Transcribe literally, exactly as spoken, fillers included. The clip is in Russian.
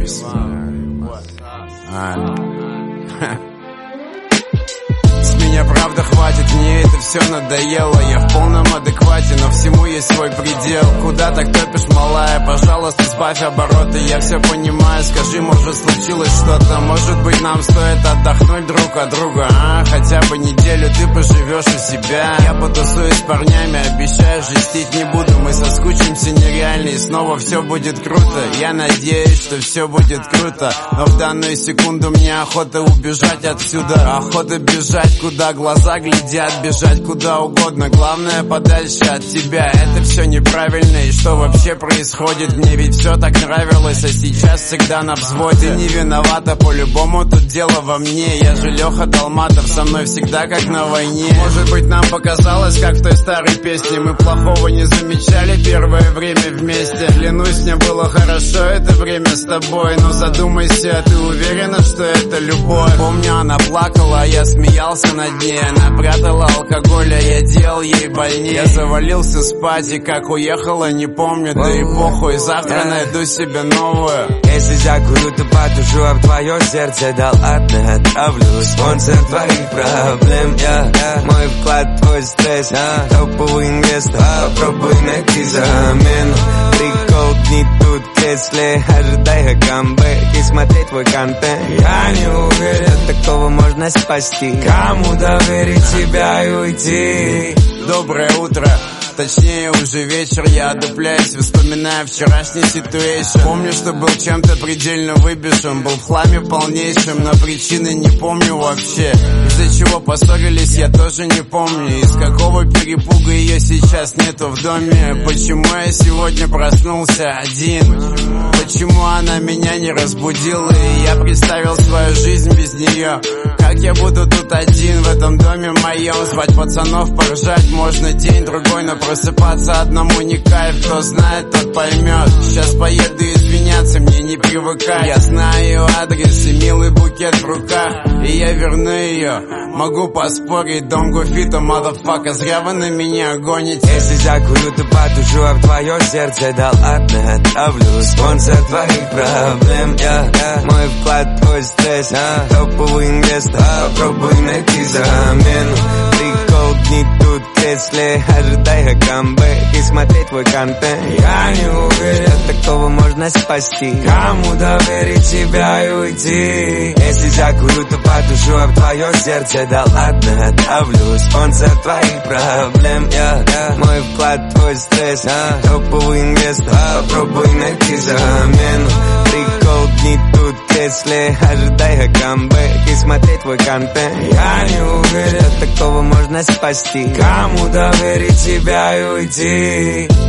vibes. С меня правда хватит, мне это все надоело. Я в полном адеквате, но всему есть свой предел. Куда так топишь, малая? Пожалуйста, сбавь обороты. Я все понимаю, скажи, может случилось что-то. Может быть нам стоит отдохнуть друг от друга, а? Хотя бы неделю ты поживешь у себя. Я потусуюсь с парнями, обещаю, жестить не буду. Мы соскучимся нереально и снова все будет круто. Я надеюсь, что все будет круто, но в данную секунду мне охота убежать отсюда. Охота бежать, куда глаза глядят, бежать куда угодно, главное подальше от тебя. Это все неправильно, и что вообще происходит? Мне ведь все так нравилось, а сейчас всегда на взводе. Ты не виновата, по-любому тут дело во мне. Я же Леха Долматов, со мной всегда как на войне. Может быть нам показалось, как в той старой песне, мы плохого не замечали первое время вместе. Клянусь, мне было хорошо это время с тобой, но задумайся, ты уверена, что это любовь? Помню, она плакала, а я смеялся над ней. Она прятала алкоголь, а я делал ей больнее. Я завалился спать, и как уехала, не помню. Да и похуй, завтра найду себе новую. Если закурю, то потушу об твое сердце. Да ладно, отравлю спонсор твоих проблем. Я, я, мой вклад, твой стресс. Я, топовый инвестор, попробуй найти замену. Прикол не тут, если ожидай камбэк и смотреть твой контент. Я не уверен, такого можно спасти. Кому доверить себя и уйти? Доброе утро, точнее уже вечер. Я одупляюсь, вспоминая вчерашний ситуэйшн. Помню, что был чем-то предельно выбежен, был в хламе полнейшем, но причины не помню вообще. Из-за чего поссорились, я тоже не помню. Из какого перепуга ее сейчас нету в доме. Почему я сегодня проснулся один? Почему она меня не разбудила, и я представил свою жизнь без нее? Как я буду тут один в этом доме моем? Звать пацанов, поржать можно день-другой, но просыпаться одному не кайф. Кто знает, тот поймет. Сейчас поеду извиняться, мне не привыкать. Я знаю ее адрес и милый букет в руках, и я верну ее. Могу поспорить, don't go fit, a motherfucker. Зря вы на меня гоните. Если закурю, то потушу об твое сердце. Да ладно, отравлю спонсор твоих проблем. Я, я, мой вклад, твой стресс. Я, топовый инвестор, попробуй найти замену. Прикол не тут, если ожидай камбэк и смотреть твой контент. Я не уверен, такого можно спасти. Кому доверить себя и уйти? Если закурю, то потушу об твое сердце. Да ладно, отравлю спонсор твоих проблем. Я, я, мой вклад, твой стресс. Я, топовый инвестор, попробуй найти замену. Прикол не тут, если ожидай камбэк и смотреть твой контент. Я не уверен, такого можно спасти. Кому доверить себя и уйти?